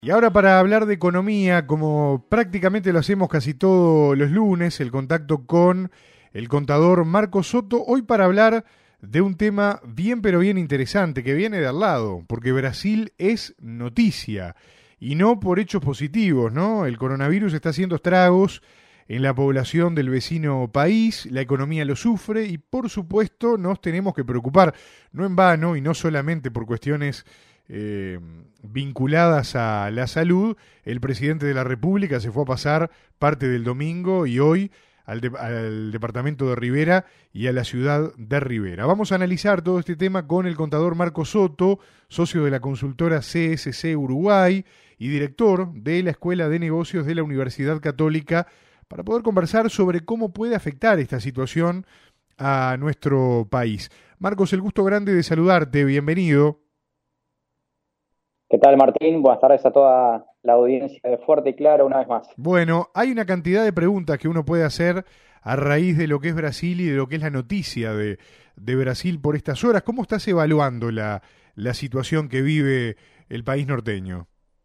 Y ahora para hablar de economía, como prácticamente lo hacemos casi todos los lunes, el contacto con el contador Marco Soto, hoy para hablar de un tema bien pero bien interesante que viene de al lado, porque Brasil es noticia y no por hechos positivos, ¿no? El coronavirus está haciendo estragos en la población del vecino país, la economía lo sufre y por supuesto nos tenemos que preocupar, no en vano y no solamente por cuestiones eh, vinculadas a la salud. El presidente de la República se fue a pasar parte del domingo y hoy al departamento de Rivera y a la ciudad de Rivera. Vamos a analizar todo este tema con el contador Marco Soto, socio de la consultora CSC Uruguay y director de la Escuela de Negocios de la Universidad Católica, para poder conversar sobre cómo puede afectar esta situación a nuestro país. Marcos, el gusto grande de saludarte, bienvenido. ¿Qué tal, Martín? Buenas tardes a toda la audiencia de Fuerte y Claro una vez más. Bueno, hay una cantidad de preguntas que uno puede hacer a raíz de lo que es Brasil y de lo que es la noticia de Brasil por estas horas. ¿Cómo estás evaluando la situación que vive el país norteño?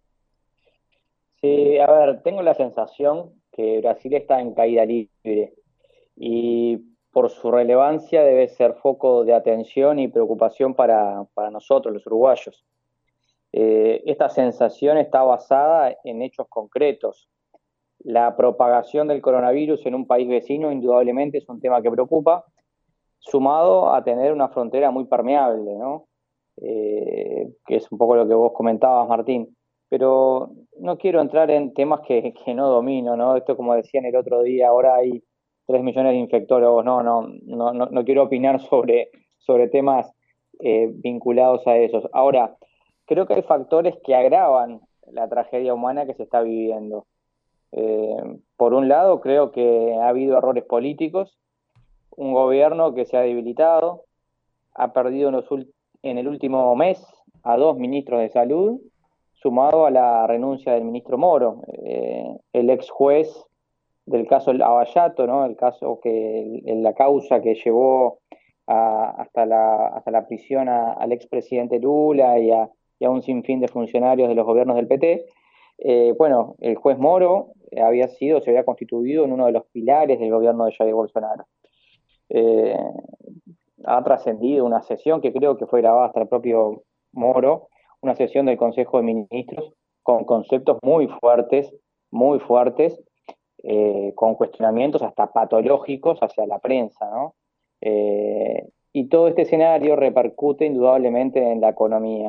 Sí, a ver, tengo la sensación que Brasil está en caída libre y por su relevancia debe ser foco de atención y preocupación para nosotros, los uruguayos. Esta sensación está basada en hechos concretos. La propagación del coronavirus en un país vecino indudablemente es un tema que preocupa, sumado a tener una frontera muy permeable, ¿no? Que es un poco lo que vos comentabas, Martín. Pero no quiero entrar en temas que no domino, ¿no? Esto, como decían el otro día, ahora hay 3 millones de infectólogos. No quiero opinar sobre temas vinculados a esos. Ahora, creo que hay factores que agravan la tragedia humana que se está viviendo. Eh, por un lado, creo que ha habido errores políticos, un gobierno que se ha debilitado, ha perdido en el último mes a 2 ministros de salud, sumado a la renuncia del ministro Moro, el ex juez del caso Lavallato, ¿no? El caso la causa que llevó hasta la prisión al expresidente Lula y a un sinfín de funcionarios de los gobiernos del PT. Bueno, el juez Moro se había constituido en uno de los pilares del gobierno de Jair Bolsonaro. Eh, Ha trascendido una sesión que creo que fue grabada hasta el propio Moro, una sesión del Consejo de Ministros con conceptos muy fuertes, con cuestionamientos hasta patológicos hacia la prensa, ¿no? Y todo este escenario repercute indudablemente en la economía.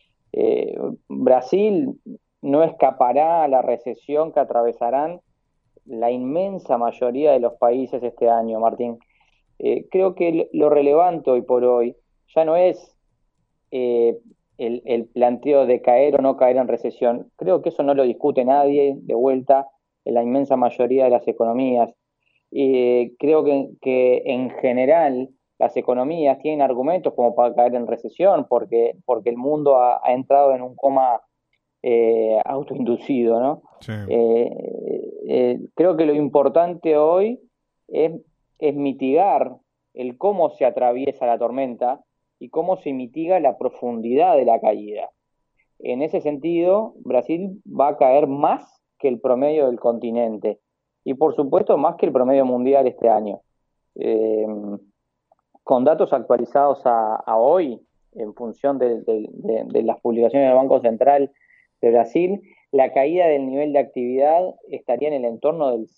Brasil no escapará a la recesión que atravesarán la inmensa mayoría de los países este año, Martín. Creo que lo relevante hoy por hoy ya no es eh, el planteo de caer o no caer en recesión. Creo que eso no lo discute nadie de vuelta en la inmensa mayoría de las economías. Creo que en general las economías tienen argumentos como para caer en recesión porque el mundo ha entrado en un coma autoinducido, ¿no? Sí. Creo que lo importante hoy es, es mitigar el cómo se atraviesa la tormenta y cómo se mitiga la profundidad de la caída. En ese sentido, Brasil va a caer más que el promedio del continente y por supuesto más que el promedio mundial este año. Eh, con datos actualizados a hoy, en función de las publicaciones del Banco Central de Brasil, la caída del nivel de actividad estaría en el entorno del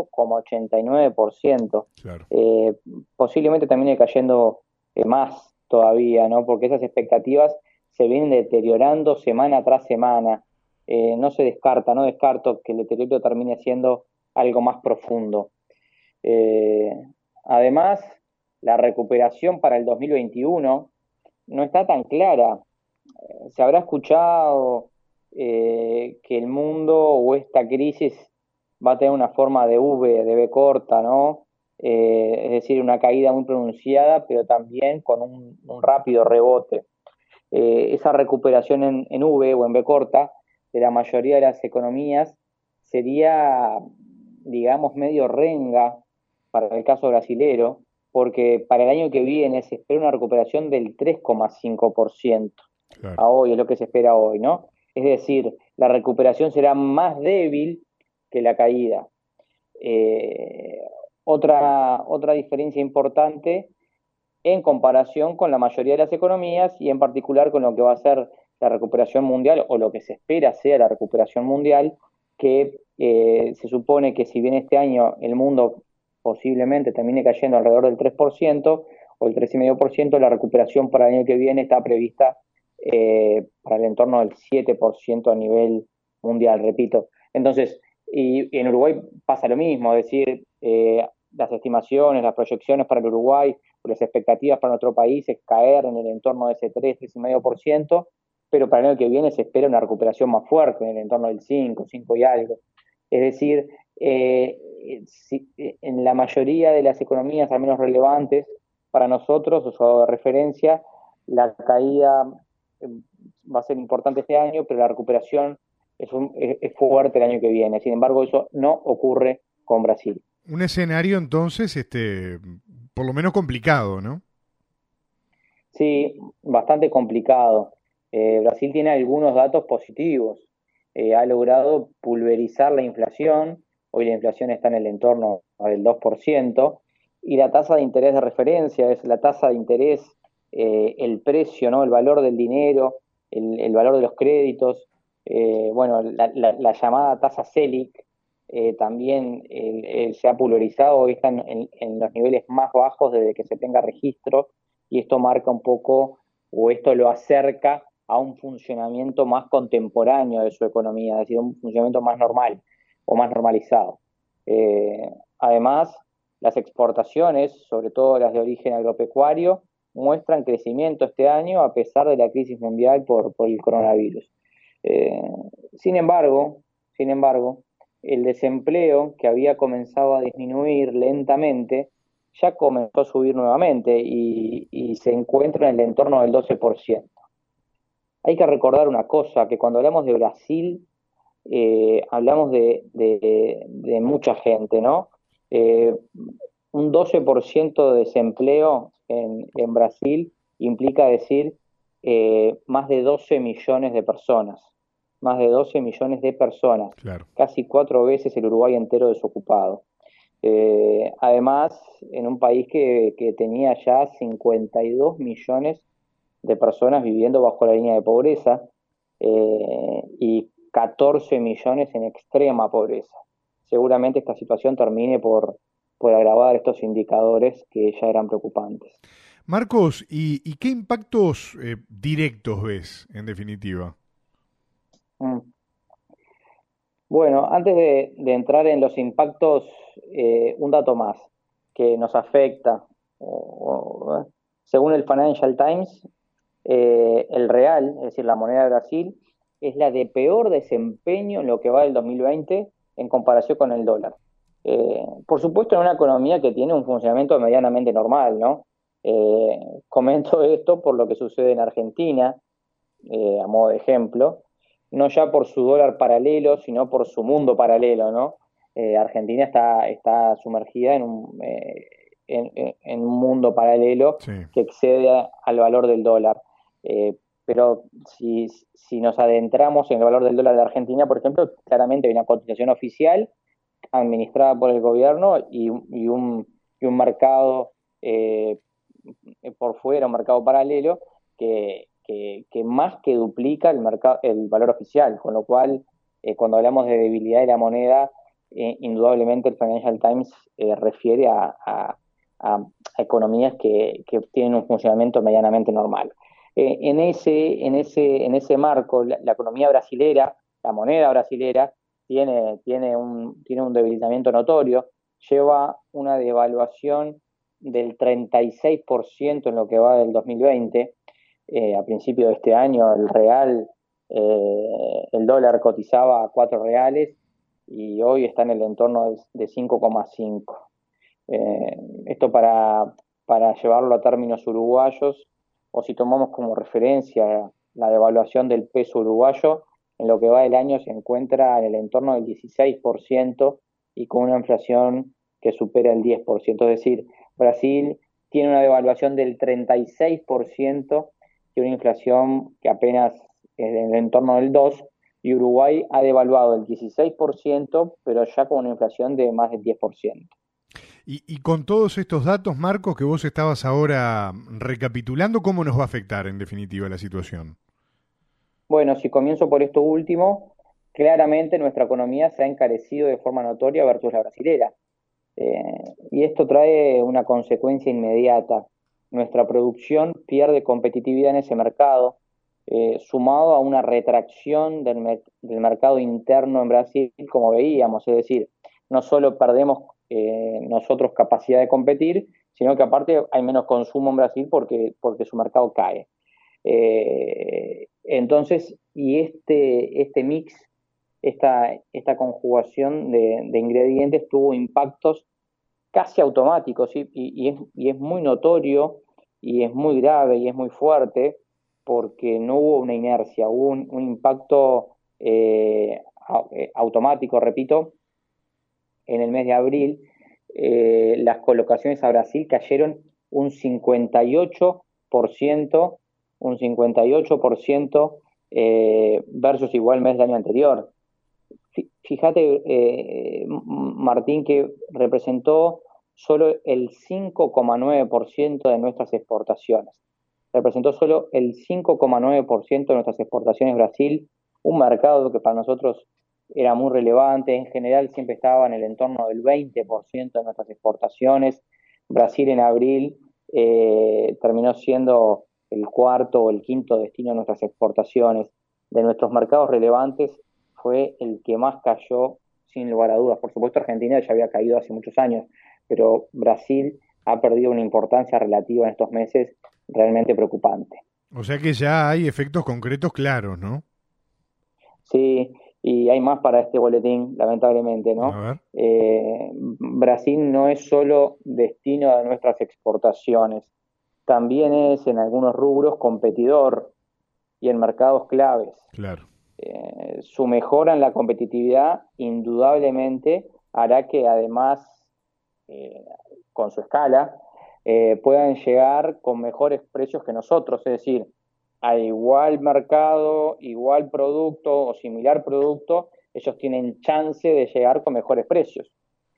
5,89%. Claro. Posiblemente termine cayendo más todavía, ¿no? Porque esas expectativas se vienen deteriorando semana tras semana. No descarto que el deterioro termine siendo algo más profundo. Eh, Además, la recuperación para el 2021 no está tan clara. Se habrá escuchado que el mundo o esta crisis va a tener una forma de V corta, ¿no? Es decir, una caída muy pronunciada, pero también con un rápido rebote. Esa recuperación en V o en V corta de la mayoría de las economías sería, digamos, medio renga para el caso brasilero, porque para el año que viene se espera una recuperación del 3,5% Claro. a hoy, es lo que se espera hoy, ¿no? Es decir, la recuperación será más débil que la caída. Eh, otra diferencia importante en comparación con la mayoría de las economías y en particular con lo que va a ser la recuperación mundial o lo que se espera sea la recuperación mundial, que se supone que si bien este año el mundo posiblemente termine cayendo alrededor del 3% o el 3,5%, la recuperación para el año que viene está prevista para el entorno del 7% a nivel mundial, repito. Entonces, y en Uruguay pasa lo mismo, es decir, las estimaciones, las proyecciones para el Uruguay, las expectativas para nuestro país es caer en el entorno de ese 3,5%, pero para el año que viene se espera una recuperación más fuerte, en el entorno del 5 y algo. Es decir, en la mayoría de las economías, al menos relevantes para nosotros, o de referencia, la caída va a ser importante este año, pero la recuperación es fuerte el año que viene. Sin embargo, eso no ocurre con Brasil. Un escenario entonces, por lo menos complicado, ¿no? Sí, bastante complicado. Brasil tiene algunos datos positivos. Ha logrado pulverizar la inflación. Hoy la inflación está en el entorno del 2%. Y la tasa de interés de referencia es la tasa de interés, el precio, ¿no? El valor del dinero, el valor de los créditos. Bueno, la llamada tasa Selic también se ha pulverizado. Hoy están en los niveles más bajos desde que se tenga registro, y esto marca un poco, o esto lo acerca a un funcionamiento más contemporáneo de su economía, es decir, un funcionamiento más normal o más normalizado. Además, las exportaciones, sobre todo las de origen agropecuario, muestran crecimiento este año a pesar de la crisis mundial por el coronavirus. Eh, sin embargo, el desempleo, que había comenzado a disminuir lentamente, ya comenzó a subir nuevamente y se encuentra en el entorno del 12%. Hay que recordar una cosa, que cuando hablamos de Brasil, hablamos de mucha gente, ¿no? Eh, un 12% de desempleo en Brasil implica decir más de 12 millones de personas, más de 12 millones de personas, Claro. casi 4 veces el Uruguay entero desocupado. Además, en un país que tenía ya 52 millones de personas viviendo bajo la línea de pobreza y 14 millones en extrema pobreza. Seguramente esta situación termine por agravar estos indicadores que ya eran preocupantes. Marcos, ¿y qué impactos directos ves, en definitiva? Mm. Bueno, antes de entrar en los impactos, un dato más que nos afecta. Según el Financial Times, el real, es decir, la moneda de Brasil, es la de peor desempeño en lo que va del 2020 en comparación con el dólar. Por supuesto, en una economía que tiene un funcionamiento medianamente normal, ¿no? Comento esto por lo que sucede en Argentina, a modo de ejemplo, no ya por su dólar paralelo, sino por su mundo paralelo, ¿no? Argentina está sumergida en un mundo paralelo Sí. que excede al valor del dólar. Pero si nos adentramos en el valor del dólar de Argentina, por ejemplo, claramente hay una cotización oficial administrada por el gobierno y un mercado por fuera, un mercado paralelo que más que duplica el valor oficial, con lo cual cuando hablamos de debilidad de la moneda, indudablemente el Financial Times refiere a economías que tienen un funcionamiento medianamente normal. En ese marco, la economía brasilera, la moneda brasilera, tiene un debilitamiento notorio, lleva una devaluación del 36% en lo que va del 2020. A principio de este año el dólar cotizaba a 4 reales y hoy está en el entorno de 5,5. Esto para llevarlo a términos uruguayos, o si tomamos como referencia la devaluación del peso uruguayo, en lo que va del año se encuentra en el entorno del 16% y con una inflación que supera el 10%. Es decir, Brasil tiene una devaluación del 36% y una inflación que apenas es en el entorno del 2%, y Uruguay ha devaluado el 16%, pero ya con una inflación de más del 10%. Y con todos estos datos, Marcos, que vos estabas ahora recapitulando, ¿cómo nos va a afectar en definitiva la situación? Bueno, si comienzo por esto último, claramente nuestra economía se ha encarecido de forma notoria versus la brasilera. Y esto trae una consecuencia inmediata. Nuestra producción pierde competitividad en ese mercado, sumado a una retracción del mercado interno en Brasil, como veíamos, es decir, no solo perdemos nosotros capacidad de competir, sino que aparte hay menos consumo en Brasil porque su mercado cae. Entonces, y este mix, esta conjugación de ingredientes tuvo impactos casi automáticos, ¿sí? Y es muy notorio y es muy grave y es muy fuerte porque no hubo una inercia, hubo un impacto automático, repito, en el mes de abril. Las colocaciones a Brasil cayeron un 58%, un 58% versus igual mes del año anterior. Fíjate, Martín, que representó solo el 5,9% de nuestras exportaciones. Representó solo el 5,9% de nuestras exportaciones Brasil, un mercado que para nosotros era muy relevante, en general siempre estaba en el entorno del 20% de nuestras exportaciones. Brasil en abril terminó siendo el cuarto o el quinto destino de nuestras exportaciones. De nuestros mercados relevantes fue el que más cayó sin lugar a dudas. Por supuesto, Argentina ya había caído hace muchos años, pero Brasil ha perdido una importancia relativa en estos meses realmente preocupante. O sea que ya hay efectos concretos claros, ¿no? Sí, y hay más para este boletín, lamentablemente, A ¿no? ver. Brasil no es solo destino de nuestras exportaciones, también es en algunos rubros competidor y en mercados claves. Claro. Su mejora en la competitividad indudablemente hará que además, eh, con su escala, puedan llegar con mejores precios que nosotros, es decir, a igual mercado, igual producto o similar producto, ellos tienen chance de llegar con mejores precios.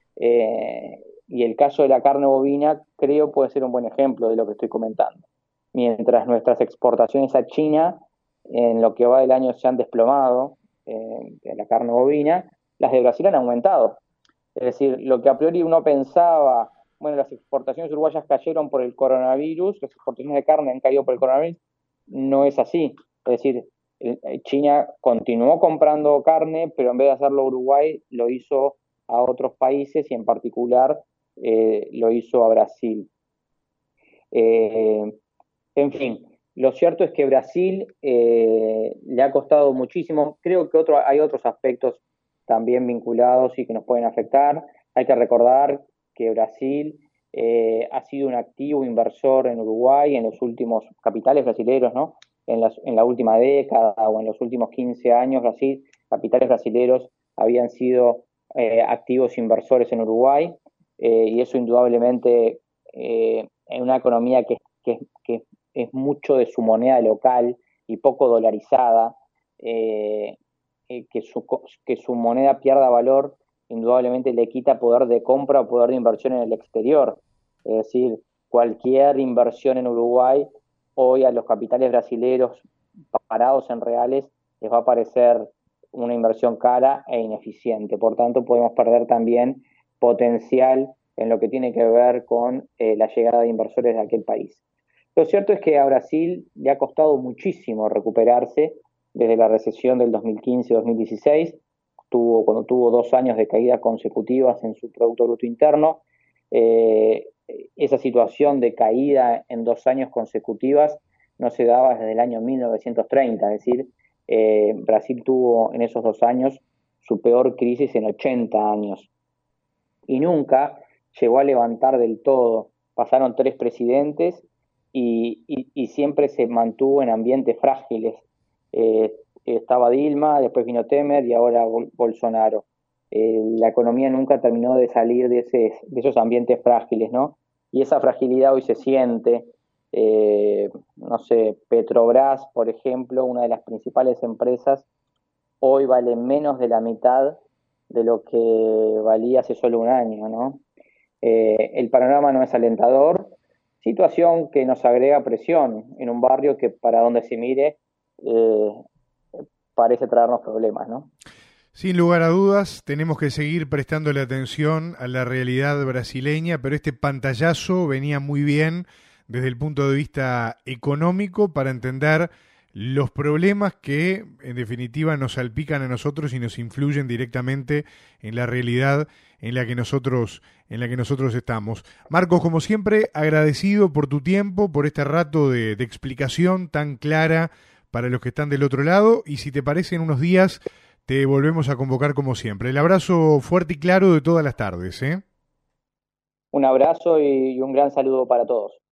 Y el caso de la carne bovina creo puede ser un buen ejemplo de lo que estoy comentando. Mientras nuestras exportaciones a China en lo que va del año se han desplomado, de la carne bovina, las de Brasil han aumentado. Es decir, lo que a priori uno pensaba, bueno, las exportaciones uruguayas cayeron por el coronavirus, las exportaciones de carne han caído por el coronavirus, no es así. Es decir, China continuó comprando carne, pero en vez de hacerlo a Uruguay, lo hizo a otros países y en particular lo hizo a Brasil. Eh, en fin, lo cierto es que Brasil le ha costado muchísimo. Creo que hay otros aspectos también vinculados y que nos pueden afectar. Hay que recordar que Brasil ha sido un activo inversor en Uruguay en los últimos capitales brasileños, ¿no? En la última década o en los últimos 15 años, Brasil, capitales brasileños habían sido activos inversores en Uruguay y eso indudablemente en una economía que es mucho de su moneda local y poco dolarizada, eh, que su moneda pierda valor, indudablemente le quita poder de compra o poder de inversión en el exterior. Es decir, cualquier inversión en Uruguay, hoy a los capitales brasileños parados en reales, les va a parecer una inversión cara e ineficiente. Por tanto, podemos perder también potencial en lo que tiene que ver con la llegada de inversores de aquel país. Lo cierto es que a Brasil le ha costado muchísimo recuperarse desde la recesión del 2015-2016, cuando tuvo 2 años de caídas consecutivas en su Producto Bruto Interno. Eh, Esa situación de caída en 2 años consecutivas no se daba desde el año 1930, es decir, Brasil tuvo en esos 2 años su peor crisis en 80 años y nunca llegó a levantar del todo. Pasaron 3 presidentes y siempre se mantuvo en ambientes frágiles. Estaba Dilma, después vino Temer y ahora Bolsonaro. La economía nunca terminó de salir de esos ambientes frágiles, ¿no? Y esa fragilidad hoy se siente. No sé, Petrobras, por ejemplo, una de las principales empresas, hoy vale menos de la mitad de lo que valía hace solo un año, ¿no? El panorama no es alentador, situación que nos agrega presión en un barrio que para donde se mire eh, parece traernos problemas, ¿no? Sin lugar a dudas, tenemos que seguir prestándole atención a la realidad brasileña, pero este pantallazo venía muy bien desde el punto de vista económico para entender los problemas que en definitiva nos salpican a nosotros y nos influyen directamente en la realidad en la que nosotros estamos. Marcos, como siempre, agradecido por tu tiempo, por este rato de explicación tan clara para los que están del otro lado, y si te parece, en unos días te volvemos a convocar como siempre. El abrazo fuerte y claro de todas las tardes, ¿eh? Un abrazo y un gran saludo para todos.